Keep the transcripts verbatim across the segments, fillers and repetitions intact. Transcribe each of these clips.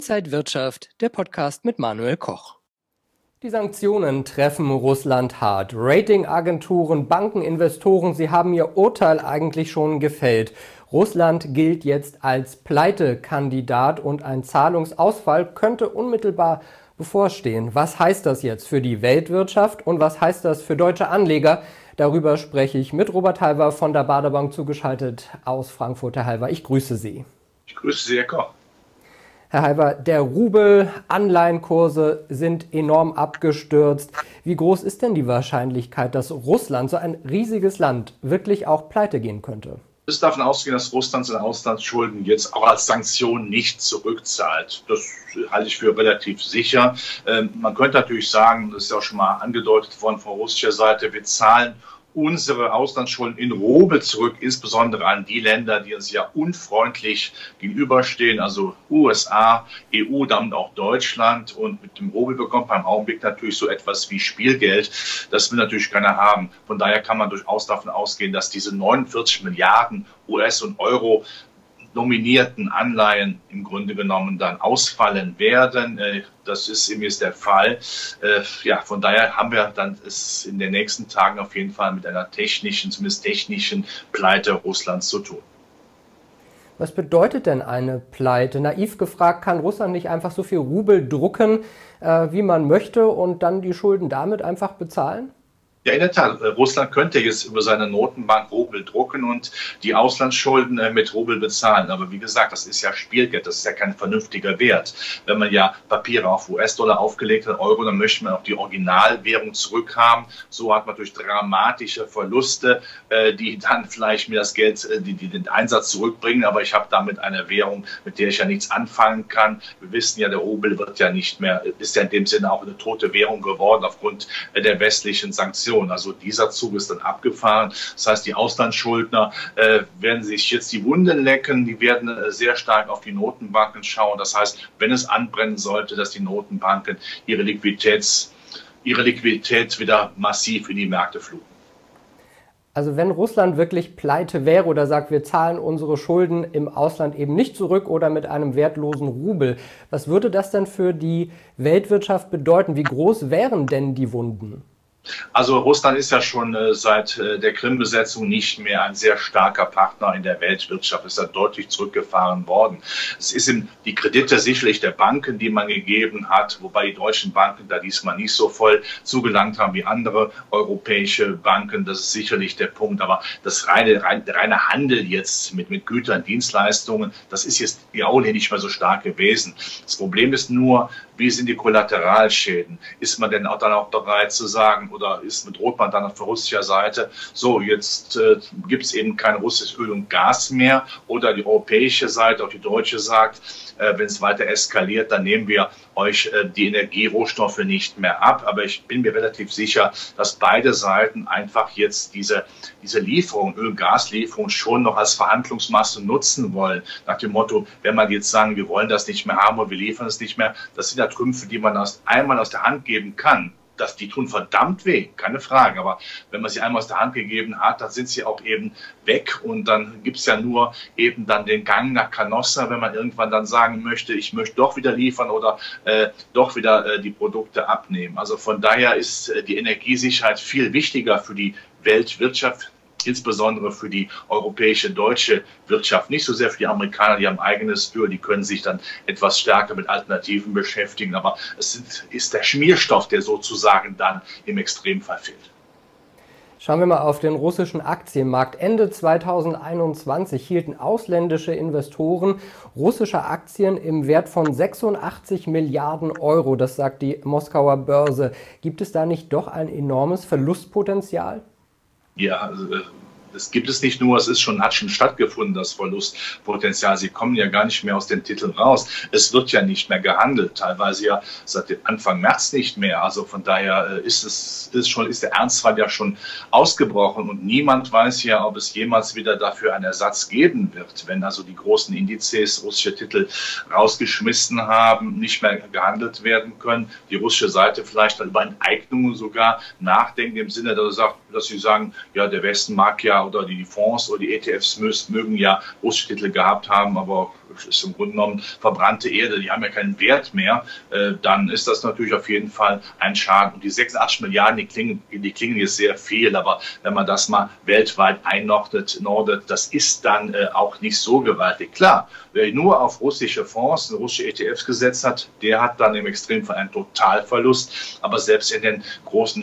Inside Wirtschaft, der Podcast mit Manuel Koch. Die Sanktionen treffen Russland hart. Ratingagenturen, Banken, Investoren, sie haben ihr Urteil eigentlich schon gefällt. Russland gilt jetzt als Pleitekandidat und ein Zahlungsausfall könnte unmittelbar bevorstehen. Was heißt das jetzt für die Weltwirtschaft und was heißt das für deutsche Anleger? Darüber spreche ich mit Robert Halver von der Baader Bank zugeschaltet aus Frankfurt. Herr Halver, ich grüße Sie. Ich grüße Sie, Herr Koch. Herr Halver, der Rubel, Anleihenkurse sind enorm abgestürzt. Wie groß ist denn die Wahrscheinlichkeit, dass Russland, so ein riesiges Land, wirklich auch pleite gehen könnte? Es darf davon ausgehen, dass Russland seine Auslandsschulden jetzt auch als Sanktion nicht zurückzahlt. Das halte ich für relativ sicher. Ähm, man könnte natürlich sagen, das ist ja auch schon mal angedeutet worden von russischer Seite, wir zahlen unsere Auslandsschulden in Rubel zurück, insbesondere an die Länder, die uns ja unfreundlich gegenüberstehen, also U S A, E U, damit auch Deutschland. Und mit dem Rubel bekommt man im Augenblick natürlich so etwas wie Spielgeld. Das will natürlich keiner haben. Von daher kann man durchaus davon ausgehen, dass diese neunundvierzig Milliarden U S und Euro nominierten Anleihen im Grunde genommen dann ausfallen werden. Das ist eben jetzt der Fall. Ja, von daher haben wir dann es in den nächsten Tagen auf jeden Fall mit einer technischen, zumindest technischen Pleite Russlands zu tun. Was bedeutet denn eine Pleite? Naiv gefragt, kann Russland nicht einfach so viel Rubel drucken, wie man möchte und dann die Schulden damit einfach bezahlen? Ja, in der Tat. Russland könnte jetzt über seine Notenbank Rubel drucken und die Auslandsschulden mit Rubel bezahlen. Aber wie gesagt, das ist ja Spielgeld, das ist ja kein vernünftiger Wert. Wenn man ja Papiere auf U S-Dollar aufgelegt hat, Euro, dann möchte man auch die Originalwährung zurückhaben. So hat man durch dramatische Verluste, die dann vielleicht mir das Geld, die, die den Einsatz zurückbringen. Aber ich habe damit eine Währung, mit der ich ja nichts anfangen kann. Wir wissen ja, der Rubel wird ja nicht mehr, ist ja in dem Sinne auch eine tote Währung geworden aufgrund der westlichen Sanktionen. Also dieser Zug ist dann abgefahren. Das heißt, die Auslandsschuldner äh, werden sich jetzt die Wunden lecken. Die werden äh, sehr stark auf die Notenbanken schauen. Das heißt, wenn es anbrennen sollte, dass die Notenbanken ihre Liquiditäts, ihre Liquidität wieder massiv in die Märkte fluten. Also wenn Russland wirklich pleite wäre oder sagt, wir zahlen unsere Schulden im Ausland eben nicht zurück oder mit einem wertlosen Rubel, was würde das denn für die Weltwirtschaft bedeuten? Wie groß wären denn die Wunden? Also Russland ist ja schon äh, seit äh, der Krim-Besetzung nicht mehr ein sehr starker Partner in der Weltwirtschaft. Es ist ja deutlich zurückgefahren worden. Es ist eben die Kredite sicherlich der Banken, die man gegeben hat, wobei die deutschen Banken da diesmal nicht so voll zugelangt haben wie andere europäische Banken. Das ist sicherlich der Punkt. Aber das reine, rein, der reine Handel jetzt mit, mit Gütern, Dienstleistungen, das ist jetzt ja auch nicht mehr so stark gewesen. Das Problem ist nur, wie sind die Kollateralschäden? Ist man denn auch dann auch bereit zu sagen, oder ist mit droht man dann auf russischer Seite, so jetzt äh, gibt es eben kein russisches Öl und Gas mehr, oder die europäische Seite, auch die deutsche sagt, äh, wenn es weiter eskaliert, dann nehmen wir euch äh, die Energierohstoffe nicht mehr ab. Aber ich bin mir relativ sicher, dass beide Seiten einfach jetzt diese, diese Lieferung, Öl-Gas-Lieferung schon noch als Verhandlungsmasse nutzen wollen. Nach dem Motto, wenn man jetzt sagen, wir wollen das nicht mehr haben und wir liefern es nicht mehr, das sind ja Trümpfe, die man aus, einmal aus der Hand geben kann. Dass die tun verdammt weh, keine Frage. Aber wenn man sie einmal aus der Hand gegeben hat, dann sind sie auch eben weg. Und dann gibt's ja nur eben dann den Gang nach Canossa, wenn man irgendwann dann sagen möchte, ich möchte doch wieder liefern oder äh, doch wieder äh, die Produkte abnehmen. Also von daher ist äh, die Energiesicherheit viel wichtiger für die Weltwirtschaft, insbesondere für die europäische, deutsche Wirtschaft, nicht so sehr für die Amerikaner, die haben eigenes Öl, die können sich dann etwas stärker mit Alternativen beschäftigen, aber es sind, ist der Schmierstoff, der sozusagen dann im Extremfall fehlt. Schauen wir mal auf den russischen Aktienmarkt. Ende zweitausendeinundzwanzig hielten ausländische Investoren russische Aktien im Wert von sechsundachtzig Milliarden Euro, das sagt die Moskauer Börse. Gibt es da nicht doch ein enormes Verlustpotenzial? Ja, also, das gibt es nicht nur, es ist schon, hat schon stattgefunden, das Verlustpotenzial. Sie kommen ja gar nicht mehr aus den Titeln raus. Es wird ja nicht mehr gehandelt, teilweise ja seit Anfang März nicht mehr. Also von daher ist es ist schon, ist der Ernstfall ja schon ausgebrochen und niemand weiß ja, ob es jemals wieder dafür einen Ersatz geben wird. Wenn also die großen Indizes russische Titel rausgeschmissen haben, nicht mehr gehandelt werden können, die russische Seite vielleicht über Enteignungen sogar nachdenken, im Sinne, dass, sagt, dass sie sagen, ja, der Westen mag ja oder die Fonds oder die E T Fs mögen ja russische Titel gehabt haben, aber es ist im Grunde genommen verbrannte Erde, die haben ja keinen Wert mehr, äh, dann ist das natürlich auf jeden Fall ein Schaden. Und die sechsundachtzig Milliarden, die klingen, die klingen jetzt sehr viel, aber wenn man das mal weltweit einordnet, nordet, das ist dann äh, auch nicht so gewaltig. Klar, wer nur auf russische Fonds, russische E T Fs gesetzt hat, der hat dann im Extremfall einen Totalverlust. Aber selbst in den großen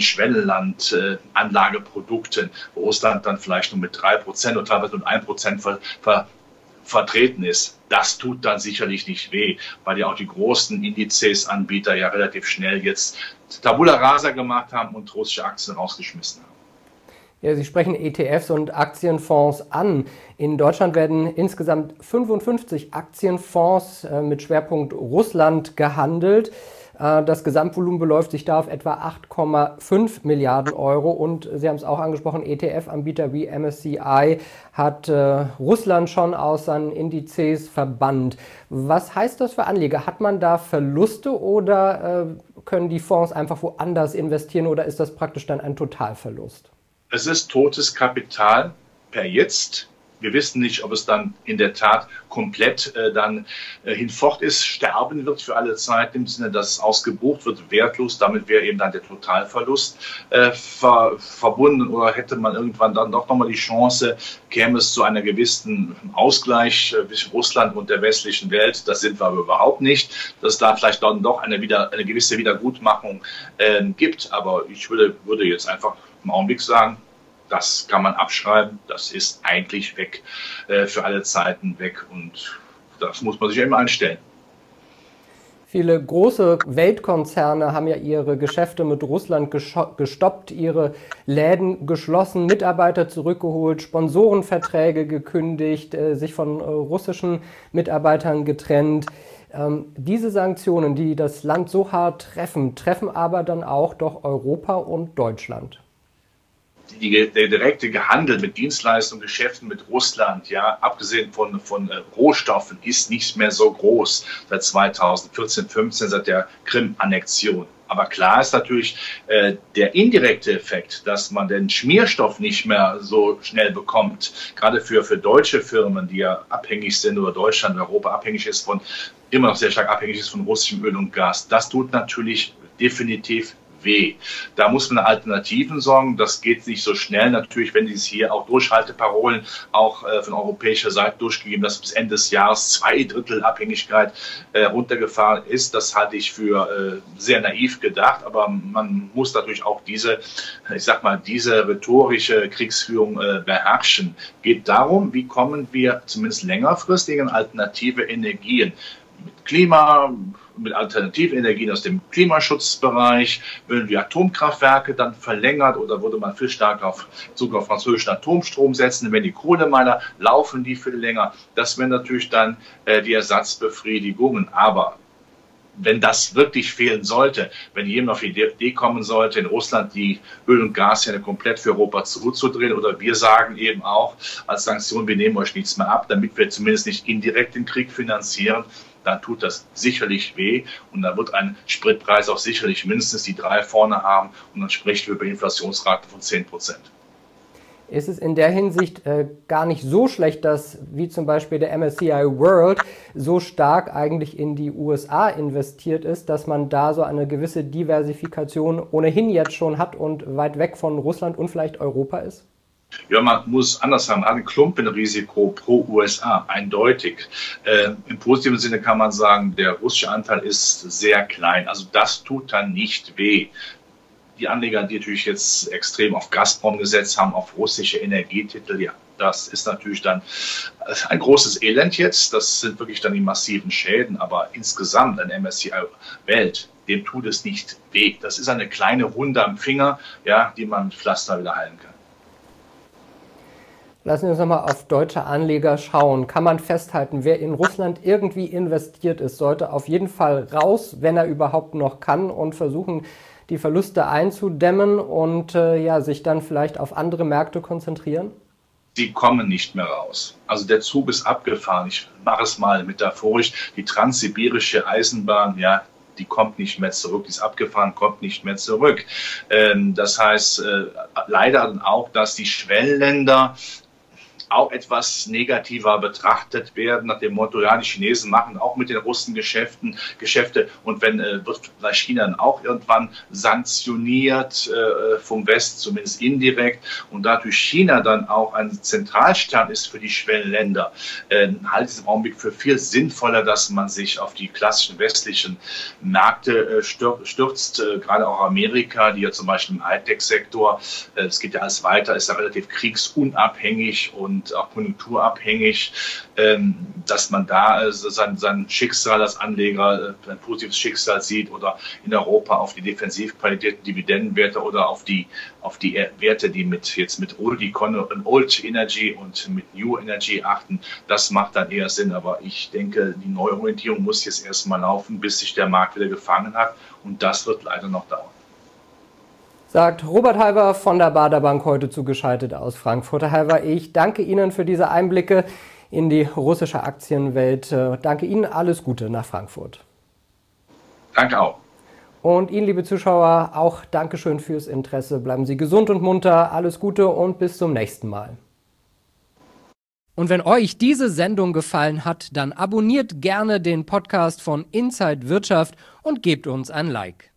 Schwellenland-Anlageprodukten, wo Russland dann vielleicht nur mit drei Prozent oder teilweise mit ein Prozent ver, ver, vertreten ist, das tut dann sicherlich nicht weh, weil ja auch die großen Indizes-Anbieter ja relativ schnell jetzt Tabula Rasa gemacht haben und russische Aktien rausgeschmissen haben. Ja, Sie sprechen E T Fs und Aktienfonds an. In Deutschland werden insgesamt fünfundfünfzig Aktienfonds äh, mit Schwerpunkt Russland gehandelt. Äh, das Gesamtvolumen beläuft sich da auf etwa acht Komma fünf Milliarden Euro. Und Sie haben es auch angesprochen, E T F-Anbieter wie M S C I hat äh, Russland schon aus seinen Indizes verbannt. Was heißt das für Anleger? Hat man da Verluste oder äh, können die Fonds einfach woanders investieren oder ist das praktisch dann ein Totalverlust? Es ist totes Kapital per jetzt. Wir wissen nicht, ob es dann in der Tat komplett äh, dann äh, hinfort ist, sterben wird für alle Zeit, im Sinne, dass es ausgebucht wird, wertlos. Damit wäre eben dann der Totalverlust äh, ver verbunden. Oder hätte man irgendwann dann doch nochmal die Chance, käme es zu einer gewissen Ausgleich äh, zwischen Russland und der westlichen Welt. Das sind wir aber überhaupt nicht. Dass es da vielleicht dann doch eine, wieder, eine gewisse Wiedergutmachung äh, gibt. Aber ich würde, würde jetzt einfach im Augenblick sagen, das kann man abschreiben, das ist eigentlich weg, äh, für alle Zeiten weg und das muss man sich ja immer einstellen. Viele große Weltkonzerne haben ja ihre Geschäfte mit Russland gestoppt, ihre Läden geschlossen, Mitarbeiter zurückgeholt, Sponsorenverträge gekündigt, äh, sich von äh, russischen Mitarbeitern getrennt. Ähm, diese Sanktionen, die das Land so hart treffen, treffen aber dann auch doch Europa und Deutschland. Die, der direkte Handel mit Dienstleistungen, Geschäften mit Russland, ja, abgesehen von, von äh, Rohstoffen, ist nicht mehr so groß seit zweitausendvierzehn, fünfzehn, seit der Krim-Annexion. Aber klar ist natürlich äh, der indirekte Effekt, dass man den Schmierstoff nicht mehr so schnell bekommt. Gerade für, für deutsche Firmen, die ja abhängig sind, oder Deutschland, Europa abhängig ist von, immer noch sehr stark abhängig ist von russischem Öl und Gas. Das tut natürlich definitiv weh. Da muss man Alternativen sorgen. Das geht nicht so schnell. Natürlich, wenn dies hier auch Durchhalteparolen auch äh, von europäischer Seite durchgegeben, dass bis Ende des Jahres zwei Drittel Abhängigkeit äh, runtergefahren ist. Das halte ich für äh, sehr naiv gedacht. Aber man muss natürlich auch diese, ich sag mal, diese rhetorische Kriegsführung äh, beherrschen. Geht darum, wie kommen wir zumindest längerfristig an alternative Energien mit Klima, mit alternativen Energien aus dem Klimaschutzbereich, würden wir Atomkraftwerke dann verlängert oder würde man viel stärker auf Zug auf französischen Atomstrom setzen, wenn die Kohlemeiler laufen die viel länger. Das wären natürlich dann äh, die Ersatzbefriedigungen. Aber wenn das wirklich fehlen sollte, wenn jemand auf die Idee kommen sollte, in Russland die Öl- und Gashähne komplett für Europa zuzudrehen, oder wir sagen eben auch als Sanktion, wir nehmen euch nichts mehr ab, damit wir zumindest nicht indirekt den Krieg finanzieren, dann tut das sicherlich weh und dann wird ein Spritpreis auch sicherlich mindestens die drei vorne haben und dann sprechen wir über Inflationsraten von zehn Prozent. Ist es in der Hinsicht äh, gar nicht so schlecht, dass wie zum Beispiel der M S C I World so stark eigentlich in die U S A investiert ist, dass man da so eine gewisse Diversifikation ohnehin jetzt schon hat und weit weg von Russland und vielleicht Europa ist? Ja, man muss anders sagen, man hat ein Klumpenrisiko pro U S A, eindeutig. Äh, im positiven Sinne kann man sagen, der russische Anteil ist sehr klein. Also das tut dann nicht weh. Die Anleger, die natürlich jetzt extrem auf Gazprom gesetzt haben, auf russische Energietitel, ja, das ist natürlich dann ein großes Elend jetzt. Das sind wirklich dann die massiven Schäden. Aber insgesamt ein M S C I Welt, dem tut es nicht weh. Das ist eine kleine Wunde am Finger, ja, die man mit Pflaster wieder heilen kann. Lassen wir uns nochmal auf deutsche Anleger schauen. Kann man festhalten, wer in Russland irgendwie investiert ist, sollte auf jeden Fall raus, wenn er überhaupt noch kann, und versuchen, die Verluste einzudämmen und äh, ja, sich dann vielleicht auf andere Märkte konzentrieren? Sie kommen nicht mehr raus. Also der Zug ist abgefahren. Ich mache es mal metaphorisch. Die transsibirische Eisenbahn, ja, die kommt nicht mehr zurück, die ist abgefahren, kommt nicht mehr zurück. Ähm, das heißt äh, leider auch, dass die Schwellenländer auch etwas negativer betrachtet werden, nach dem Motto, ja, die Chinesen machen auch mit den Russen Geschäften, Geschäfte und wenn äh, wird vielleicht China dann auch irgendwann sanktioniert äh, vom Westen, zumindest indirekt, und dadurch China dann auch ein Zentralstern ist für die Schwellenländer, äh, halte ich es im Augenblick für viel sinnvoller, dass man sich auf die klassischen westlichen Märkte äh, stürzt, äh, gerade auch Amerika, die ja zum Beispiel im Hightech-Sektor, äh, es geht ja alles weiter, ist ja relativ kriegsunabhängig und auch konjunkturabhängig, ähm, dass man da äh, sein, sein Schicksal als Anleger, äh, ein positives Schicksal sieht oder in Europa auf die Defensivqualitäten, Dividendenwerte oder auf die, auf die Werte, die mit, jetzt mit Old, Econo, Old Energy und mit New Energy achten. Das macht dann eher Sinn, aber ich denke, die Neuorientierung muss jetzt erstmal laufen, bis sich der Markt wieder gefangen hat und das wird leider noch dauern. Sagt Robert Halver von der Baader Bank, heute zugeschaltet aus Frankfurt. Herr Halver, ich danke Ihnen für diese Einblicke in die russische Aktienwelt. Danke Ihnen, alles Gute nach Frankfurt. Danke auch. Und Ihnen, liebe Zuschauer, auch Dankeschön fürs Interesse. Bleiben Sie gesund und munter, alles Gute und bis zum nächsten Mal. Und wenn euch diese Sendung gefallen hat, dann abonniert gerne den Podcast von Inside Wirtschaft und gebt uns ein Like.